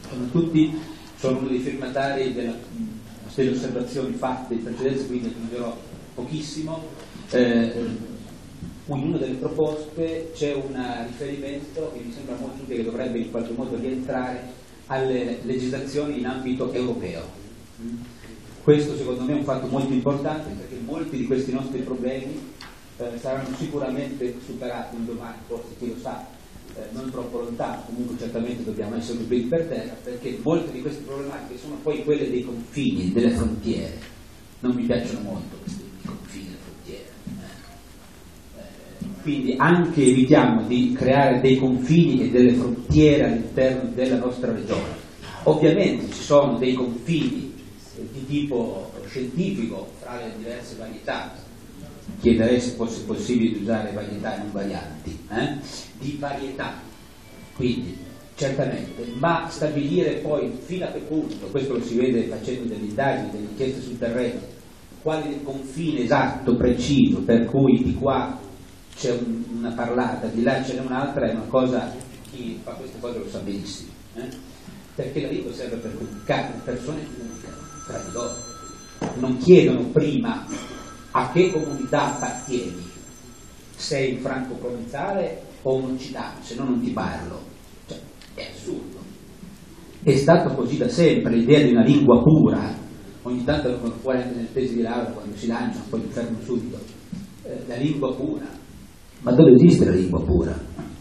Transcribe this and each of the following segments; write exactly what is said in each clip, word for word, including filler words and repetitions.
sono tutti, sono uno dei firmatari della, delle osservazioni fatte in precedenza, quindi aggiungerò pochissimo. Eh, in una delle proposte c'è un riferimento che mi sembra molto utile, che dovrebbe in qualche modo rientrare alle legislazioni in ambito europeo. Questo secondo me è un fatto molto importante, perché molti di questi nostri problemi eh, saranno sicuramente superati un domani, forse chi lo sa, eh, non troppo lontano, comunque certamente dobbiamo essere un piedi per terra, perché molte di queste problematiche sono poi quelle dei confini, delle frontiere. Non mi piacciono molto questi confini e frontiere. Eh, quindi anche evitiamo di creare dei confini e delle frontiere all'interno della nostra regione. Ovviamente ci sono dei confini di tipo scientifico fra le diverse varietà, chiederei se fosse possibile usare varietà e non varianti, eh? di varietà, quindi certamente, ma stabilire poi fino a che punto, questo lo si vede facendo delle indagini, delle inchieste sul terreno, qual è il confine esatto, preciso, per cui di qua c'è un, una parlata, di là ce n'è un'altra, è una cosa, chi fa queste cose lo sa benissimo, eh? perché la lingua serve per comunicare, le persone comunicano tra di loro, non chiedono prima a che comunità appartieni, sei un franco-provenzale o un occitano, se no non ti parlo, cioè, è assurdo. È stato così da sempre, l'idea di una lingua pura, ogni tanto lo vengono fuori anche nelle tesi di laurea quando si lanciano, poi li fermano subito, eh, la lingua pura, ma dove esiste la lingua pura?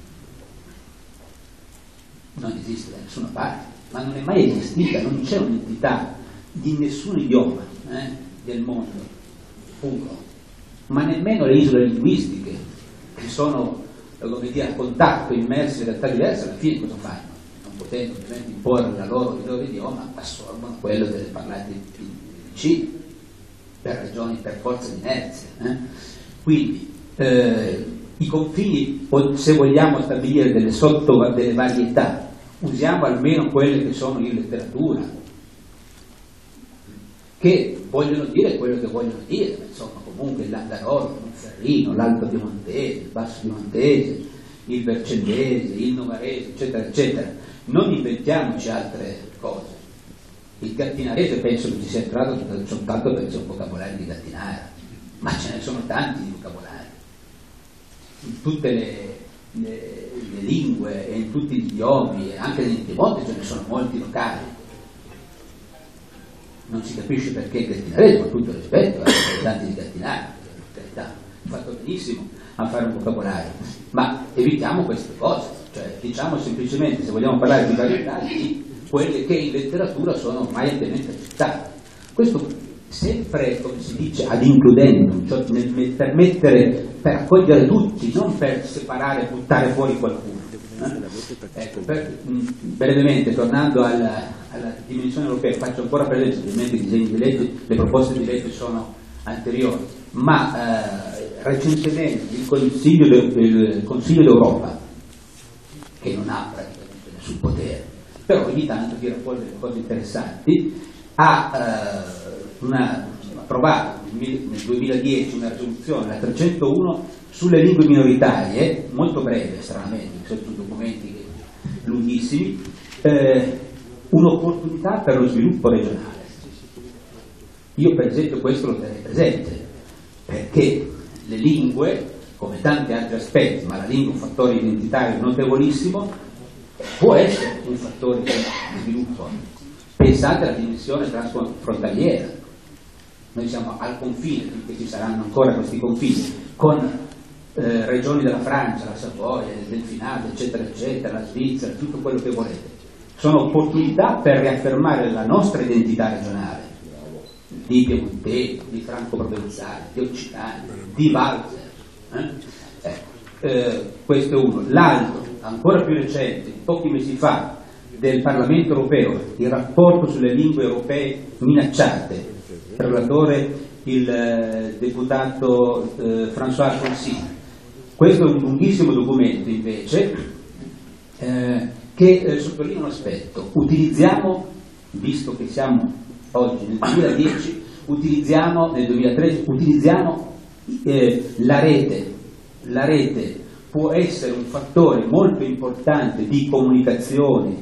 Non esiste da nessuna parte, ma non è mai esistita, non c'è un'entità di nessun idioma eh, del mondo puro, ma nemmeno le isole linguistiche che sono, come dire, a contatto, immerse in realtà diverse, alla fine cosa fanno? Non potendo ovviamente imporre la loro, il loro idioma, assorbono quello delle parlate in C per ragioni, per forza di inerzia. Eh? Quindi eh, i confini, se vogliamo stabilire delle sotto delle varietà, usiamo almeno quelle che sono in letteratura, che vogliono dire quello che vogliono dire, insomma comunque il Langarolo, il Ferrino, l'Alto Piemontese, il Basso Piemontese, il Vercellese, il Novarese, eccetera, eccetera. Non inventiamoci altre cose. Il gattinarese penso che ci sia entrato soltanto perché c'è un vocabolario di gattinara, ma ce ne sono tanti di vocabolari. In tutte le, le, le lingue e in tutti gli idiomi, e anche nel Piemonte ce ne sono molti locali. Non si capisce perché il gattinarese, con tutto il rispetto ai abitanti di Gattinara, per carità, ha fatto benissimo a fare un vocabolario, ma evitiamo queste cose, cioè diciamo semplicemente, se vogliamo parlare di varietà, di quelle che in letteratura sono ormai ampiamente accettate. Questo sempre, come si dice, ad includendum, cioè nel, nel permettere, per accogliere tutti, non per separare e buttare fuori qualcuno. Eh? Ecco, per, mh, brevemente, tornando alla, alla dimensione europea, faccio ancora presente, ovviamente i disegni di legge, le proposte di legge sono anteriori, ma eh, recentemente il Consiglio, de, il Consiglio d'Europa, che non ha praticamente nessun potere, però ogni tanto tira fuori delle cose interessanti, ha eh, una, approvato nel duemiladieci una risoluzione, la trecentouno, sulle lingue minoritarie, molto breve, stranamente, sono documenti lunghissimi, eh, un'opportunità per lo sviluppo regionale. Io per esempio questo lo terrei presente, perché le lingue, come tanti altri aspetti, ma la lingua è un fattore identitario notevolissimo, può essere un fattore di sviluppo. Pensate alla dimensione transfrontaliera. Noi siamo al confine, perché ci saranno ancora questi confini, con eh, regioni della Francia, la Savoia, il Delfinado, eccetera, eccetera, la Svizzera, tutto quello che volete. Sono opportunità per riaffermare la nostra identità regionale, di piemontesi, di franco-provenzali, di occitani, di valzer. Eh? Ecco, eh, questo è uno. L'altro, ancora più recente, pochi mesi fa, del Parlamento europeo, il rapporto sulle lingue europee minacciate, relatore il eh, deputato eh, François Alfonsi. Questo è un lunghissimo documento invece eh, che eh, sottolinea un aspetto: utilizziamo, visto che siamo oggi nel duemiladieci, utilizziamo nel duemilatredici, utilizziamo eh, la rete. La rete può essere un fattore molto importante di comunicazione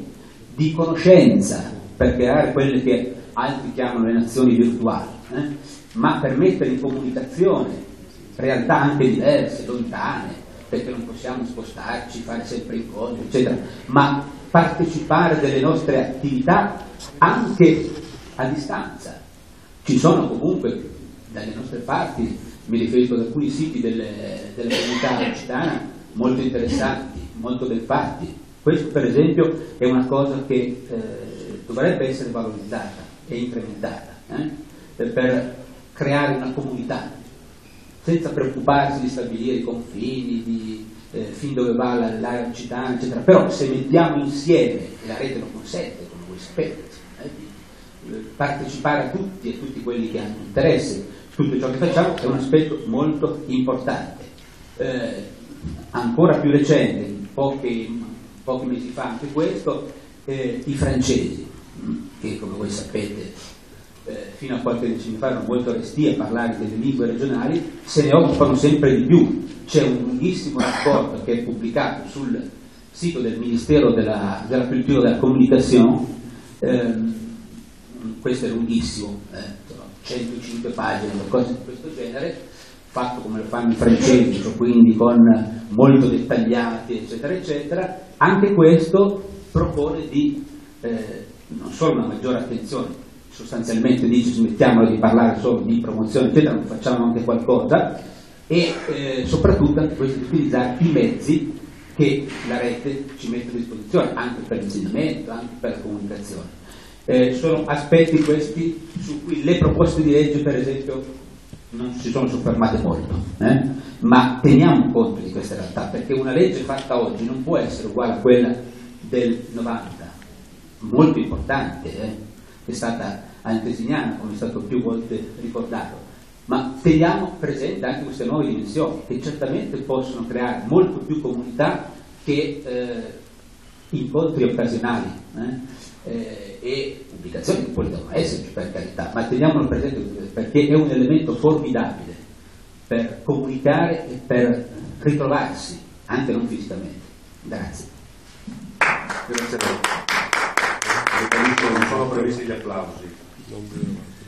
di conoscenza per creare quelle che altri chiamano le nazioni virtuali, eh? ma per mettere in comunicazione realtà anche diverse, lontane, perché non possiamo spostarci, fare sempre incontri, eccetera, ma partecipare delle nostre attività anche a distanza. Ci sono comunque dalle nostre parti, mi riferisco ad alcuni siti delle, della comunità occitana molto interessanti, molto ben fatti. Questo per esempio è una cosa che eh, dovrebbe essere valorizzata e incrementata eh, per creare una comunità, senza preoccuparsi di stabilire i confini, di eh, fin dove va l'area occitana, eccetera. Però se mettiamo insieme, e la rete lo consente, come voi sapete, eh, di eh, partecipare a tutti e tutti quelli che hanno interesse, tutto ciò che facciamo è un aspetto molto importante. Eh, ancora più recente, pochi, pochi mesi fa anche questo, eh, i francesi, che come voi sapete eh, fino a qualche decennio fa erano molto resti a parlare delle lingue regionali, se ne occupano sempre di più. C'è un lunghissimo rapporto che è pubblicato sul sito del Ministero della, della Cultura e della Comunicazione, ehm, questo è lunghissimo, eh, sono centocinque pagine, qualcosa di questo genere, fatto come lo fanno i francesi, cioè quindi con molto dettagliati, eccetera, eccetera. Anche questo propone di eh, non solo una maggiore attenzione, sostanzialmente dice smettiamola di parlare solo di promozione, eccetera, ma facciamo anche qualcosa, e eh, soprattutto anche questo di utilizzare i mezzi che la rete ci mette a disposizione, anche per l'insegnamento, anche per la comunicazione. Eh, sono aspetti questi su cui le proposte di legge, per esempio, non si sono soffermate molto, eh? ma teniamo conto di queste realtà, perché una legge fatta oggi non può essere uguale a quella del novanta, molto importante, eh? è stata antesignana, come è stato più volte ricordato, ma teniamo presente anche queste nuove dimensioni, che certamente possono creare molto più comunità che eh, incontri occasionali, eh? Eh, e pubblicazioni che poi devono esserci, per carità, ma teniamolo presente perché è un elemento formidabile per comunicare e per ritrovarsi, anche non fisicamente. Grazie. Grazie a voi. Non sono previsti gli applausi.